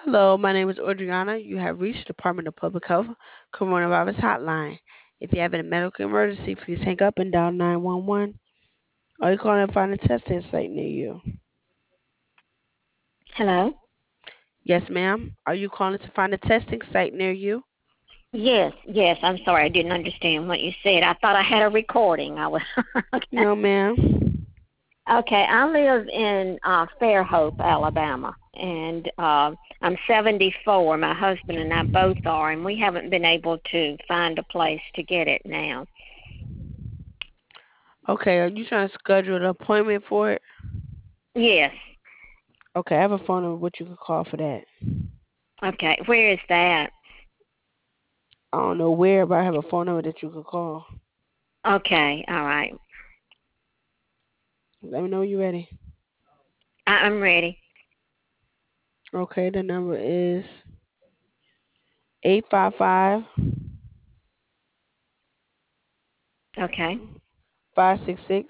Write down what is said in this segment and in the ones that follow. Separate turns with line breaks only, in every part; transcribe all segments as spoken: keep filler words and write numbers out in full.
Hello, my name is Adriana. You have reached the Department of Public Health Coronavirus Hotline. If you have a medical emergency, please hang up and dial nine one one. Or you call and find a testing site near you.
Hello?
Yes, ma'am. Are you calling to find a testing site near you?
Yes, yes. I'm sorry, I didn't understand what you said. I thought I had a recording. I was okay.
No, ma'am.
Okay, I live in uh Fairhope, Alabama, and uh, I'm seventy-four. My husband and I both are, and we haven't been able to find a place to get it now.
Okay, are you trying to schedule an appointment for it?
Yes.
Okay, I have a phone number what you can call for that.
Okay, where is that?
I don't know where, but I have a phone number that you can call.
Okay, all right.
Let me know when you're ready.
I- I'm ready.
Okay, the number is eight five five,
Okay,
five six six,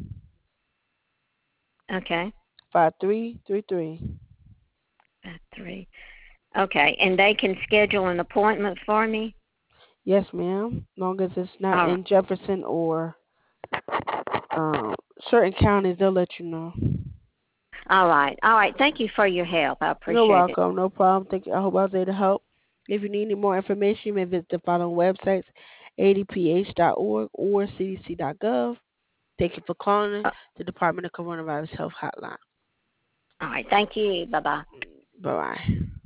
okay.
five three three three.
Uh, Three. Okay, and they can schedule an appointment for me.
Yes, ma'am. Long as it's not
All right.
in Jefferson or um, certain counties, they'll let you know.
All right. All right. Thank you for your help. I
You're
appreciate it.
welcome. No problem. Thank you. I hope I was able to help. If you need any more information, you may visit the following websites: a d p h dot org or c d c dot gov. Thank you for calling
Uh,
the Department of Coronavirus Health Hotline.
all right. Thank you. Bye bye.
Bye bye.